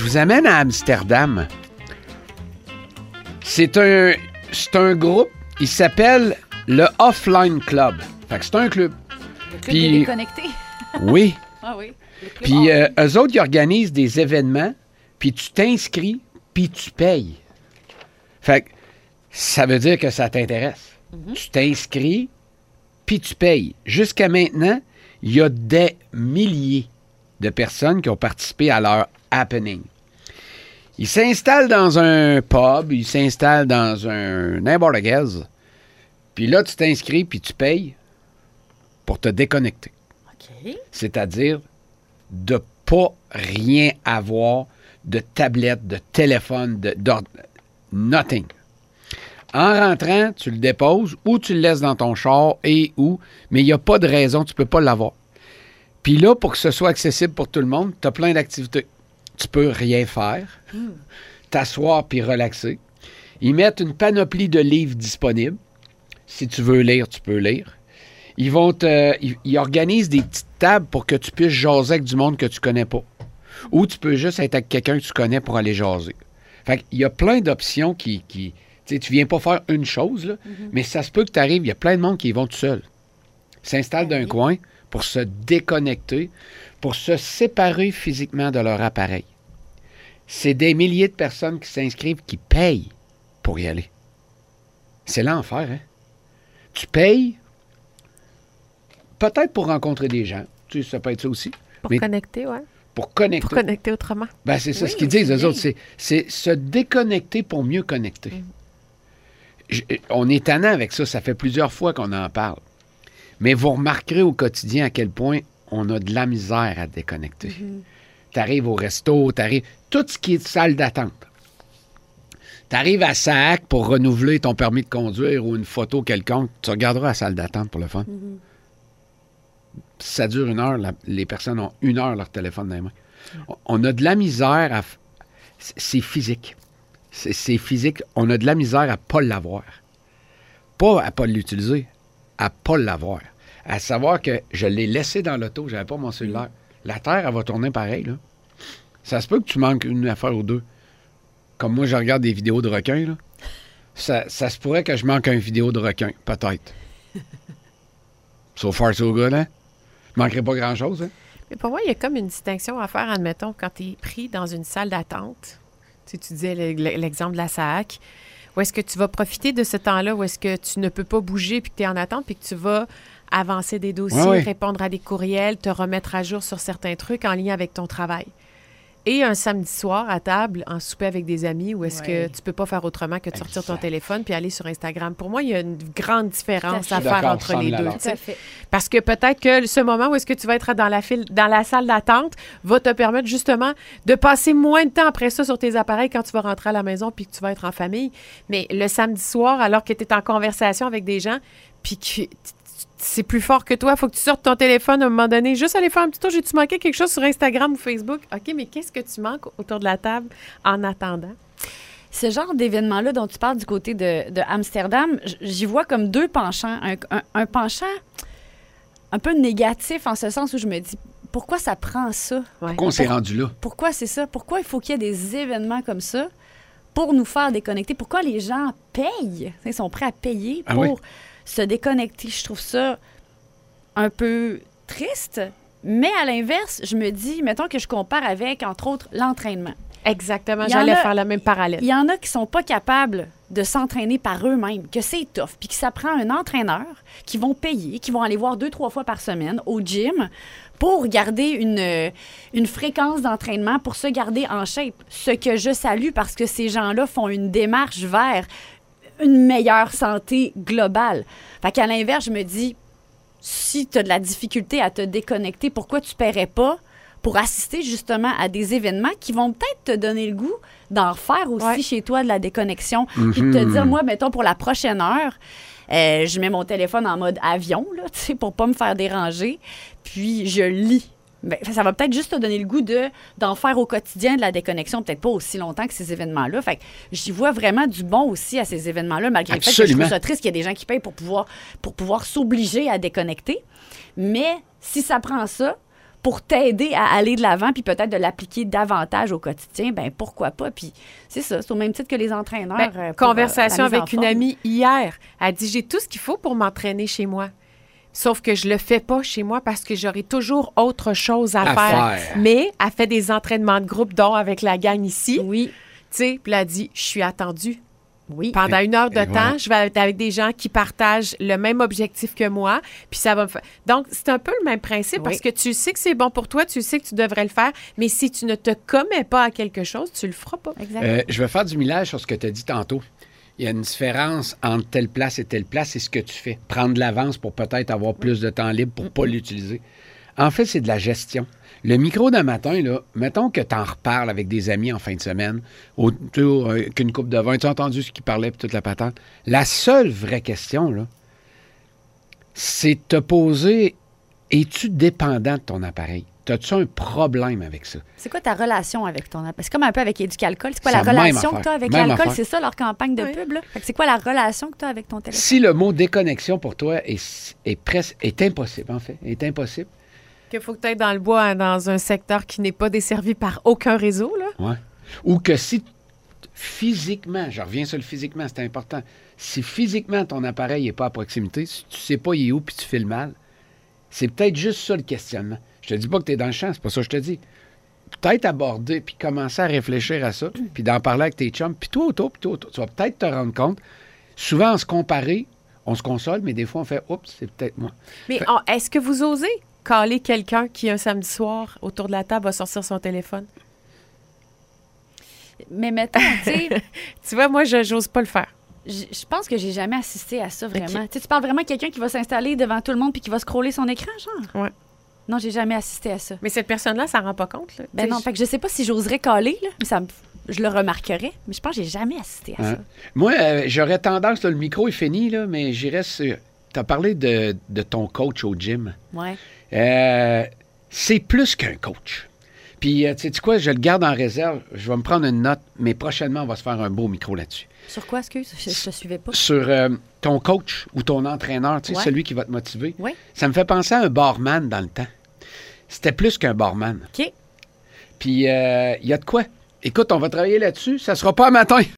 Je vous amène à Amsterdam. C'est un groupe, il s'appelle le Offline Club. Fait que c'est un club. Le club des déconnectés. Oui. Ah oui. Puis eux autres, ils organisent des événements, puis tu t'inscris, puis tu payes. Fait que ça veut dire que ça t'intéresse. Mm-hmm. Tu t'inscris, puis tu payes. Jusqu'à maintenant, il y a des milliers de personnes qui ont participé à leur happening. Ils s'installent dans un pub, ils s'installent dans un n'importe quel. Puis là, tu t'inscris, puis tu payes pour te déconnecter. OK. C'est-à-dire de pas rien avoir de tablette, de téléphone, nothing. En rentrant, tu le déposes ou tu le laisses dans ton char mais il n'y a pas de raison, tu ne peux pas l'avoir. Puis là, pour que ce soit accessible pour tout le monde, tu as plein d'activités. Tu peux rien faire, t'asseoir puis relaxer. Ils mettent une panoplie de livres disponibles. Si tu veux lire, tu peux lire. Ils organisent des petites tables pour que tu puisses jaser avec du monde que tu connais pas. Ou tu peux juste être avec quelqu'un que tu connais pour aller jaser. Fait qu'il y a plein d'options qui tu sais, tu viens pas faire une chose, là, mais ça se peut que tu arrives, il y a plein de monde qui y vont tout seuls. Ils s'installent d'un coin pour se déconnecter, pour se séparer physiquement de leur appareil. C'est des milliers de personnes qui s'inscrivent, qui payent pour y aller. C'est l'enfer, hein? Tu payes peut-être pour rencontrer des gens. Tu sais, ça peut être ça aussi. Pour connecter, oui. Pour connecter. Pour connecter autrement. Ben, c'est ça ce qu'ils disent, eux autres. C'est se déconnecter pour mieux connecter. On est tannant avec ça. Ça fait plusieurs fois qu'on en parle. Mais vous remarquerez au quotidien à quel point on a de la misère à déconnecter. Tu arrives au resto, tout ce qui est salle d'attente. Tu arrives à SAAC pour renouveler ton permis de conduire ou une photo quelconque, tu regarderas la salle d'attente pour le fun. Si ça dure 1 heure, les personnes ont 1 heure leur téléphone dans les mains. On a de la misère à... C'est physique. C'est physique. On a de la misère à ne pas l'avoir. Pas à ne pas l'utiliser, à ne pas l'avoir. À savoir que je l'ai laissé dans l'auto, je n'avais pas mon cellulaire. La Terre, elle va tourner pareil, là. Ça se peut que tu manques une affaire ou deux. Comme moi, je regarde des vidéos de requins, là. Ça se pourrait que je manque une vidéo de requin, peut-être. So far, so good, hein? Je ne manquerai pas grand-chose, hein? Mais pour moi, il y a comme une distinction à faire, admettons, quand tu es pris dans une salle d'attente. Tu disais l'exemple de la SAAC. Où est-ce que tu vas profiter de ce temps-là, où est-ce que tu ne peux pas bouger puis que tu es en attente puis que tu vas avancer des dossiers, répondre à des courriels, te remettre à jour sur certains trucs en lien avec ton travail. Et un samedi soir à table, en souper avec des amis, où est-ce que tu peux pas faire autrement que de sortir ton téléphone puis aller sur Instagram. Pour moi, il y a une grande différence à faire entre les deux. Tout à fait. Parce que peut-être que ce moment où est-ce que tu vas être dans la salle d'attente va te permettre justement de passer moins de temps après ça sur tes appareils quand tu vas rentrer à la maison puis que tu vas être en famille. Mais le samedi soir, alors que tu es en conversation avec des gens puis que c'est plus fort que toi. Il faut que tu sortes ton téléphone à un moment donné. Juste aller faire un petit tour. J'ai-tu manqué quelque chose sur Instagram ou Facebook? OK, mais qu'est-ce que tu manques autour de la table en attendant? Ce genre d'événement-là dont tu parles du côté de Amsterdam, j'y vois comme deux penchants. Un penchant un peu négatif en ce sens où je me dis, pourquoi ça prend ça? Pourquoi on s'est rendu là? Pourquoi c'est ça? Pourquoi il faut qu'il y ait des événements comme ça pour nous faire déconnecter? Pourquoi les gens payent? Ils sont prêts à payer pour... se déconnecter. Je trouve ça un peu triste, mais à l'inverse, je me dis, mettons que je compare avec, entre autres, l'entraînement. Exactement, j'allais faire le même parallèle. Il y en a qui sont pas capables de s'entraîner par eux-mêmes, que c'est tough, puis que ça prend un entraîneur qui vont payer, qui vont aller voir 2-3 fois par semaine au gym pour garder une fréquence d'entraînement, pour se garder en shape. Ce que je salue parce que ces gens-là font une démarche vers une meilleure santé globale. Fait qu'à l'inverse, je me dis, si tu as de la difficulté à te déconnecter, pourquoi tu ne paierais pas pour assister justement à des événements qui vont peut-être te donner le goût d'en faire aussi chez toi de la déconnexion. Puis de te dire, moi, mettons, pour la prochaine heure, je mets mon téléphone en mode avion, là, tu sais, pour pas me faire déranger, puis je lis. Bien, ça va peut-être juste te donner le goût d'en faire au quotidien de la déconnexion, peut-être pas aussi longtemps que ces événements-là. Fait que j'y vois vraiment du bon aussi à ces événements-là, malgré le fait que je trouve ça triste qu'il y ait des gens qui payent pour pouvoir s'obliger à déconnecter. Mais si ça prend ça pour t'aider à aller de l'avant puis peut-être de l'appliquer davantage au quotidien, ben pourquoi pas? Puis c'est ça, c'est au même titre que les entraîneurs. Pour, conversation la mise en avec une forme. amie hier. Elle dit, j'ai tout ce qu'il faut pour m'entraîner chez moi. Sauf que je le fais pas chez moi parce que j'aurai toujours autre chose à faire. Mais elle fait des entraînements de groupe, dont avec la gang ici. Oui. Tu sais, puis elle a dit, je suis attendue. Oui. Pendant 1 heure de Et temps, voilà. je vais être avec des gens qui partagent le même objectif que moi, puis ça va me faire... Donc, c'est un peu le même principe Oui. parce que tu sais que c'est bon pour toi, tu sais que tu devrais le faire, mais si tu ne te commets pas à quelque chose, tu le feras pas. Exact. Je vais faire du millage sur ce que tu as dit tantôt. Il y a une différence entre telle place et telle place, c'est ce que tu fais. Prendre de l'avance pour peut-être avoir plus de temps libre pour ne pas l'utiliser. En fait, c'est de la gestion. Le micro d'un matin, là, mettons que tu en reparles avec des amis en fin de semaine, autour qu'une coupe de vin, tu as entendu ce qu'ils parlaient et toute la patente. La seule vraie question, là, c'est de te poser, es-tu dépendant de ton appareil? As-tu un problème avec ça? C'est quoi ta relation avec ton appareil? C'est comme un peu avec Éducalcool. C'est quoi C'est la la même relation que affaire. tu as avec Même l'alcool? affaire. C'est ça leur campagne de Oui. pub, là? Fait que c'est quoi la relation que tu as avec ton téléphone? Si le mot déconnexion pour toi est impossible, en fait, est impossible, Qu'il faut que tu ailles dans le bois, hein, dans un secteur qui n'est pas desservi par aucun réseau, là. ouais. Ou que si physiquement, je reviens sur le physiquement, c'est important, si physiquement ton appareil n'est pas à proximité, si tu sais pas il est où puis tu fais le mal, c'est peut-être juste ça le questionnement. Je te dis pas que tu es dans le champ, c'est pas ça que je te dis. Peut-être aborder puis commencer à réfléchir à ça, puis d'en parler avec tes chums, puis toi autour, tu vas peut-être te rendre compte. Souvent, en se comparer, on se console, mais des fois, on fait « Oups, c'est peut-être moi ». Mais est-ce que vous osez caler quelqu'un qui, un samedi soir, autour de la table, va sortir son téléphone? Mais mettons, tu sais, Tu vois, moi, je n'ose pas le faire. je pense que j'ai jamais assisté à ça, vraiment. Tu sais, tu parles vraiment de quelqu'un qui va s'installer devant tout le monde puis qui va scroller son écran, genre? Ouais. Non, j'ai jamais assisté à ça. Mais cette personne-là, ça ne rend pas compte. Là. Ben Tu sais, non, fait que je sais pas si j'oserais caler, là, mais je le remarquerais. Mais je pense que j'ai jamais assisté à Hein? ça. Moi, j'aurais tendance, là, le micro est fini, là, mais j'irais sur... Tu as parlé de ton coach au gym. Ouais. C'est plus qu'un coach. Puis, tu sais quoi, je le garde en réserve. Je vais me prendre une note, mais prochainement, on va se faire un beau micro là-dessus. Sur quoi, excuse? Je te suivais pas. Sur ton coach ou ton entraîneur, tu sais, Ouais. celui qui va te motiver. Oui. Ça me fait penser à un barman dans le temps. C'était plus qu'un barman. OK. Puis, il y a de quoi. Écoute, on va travailler là-dessus. Ça sera pas un matin.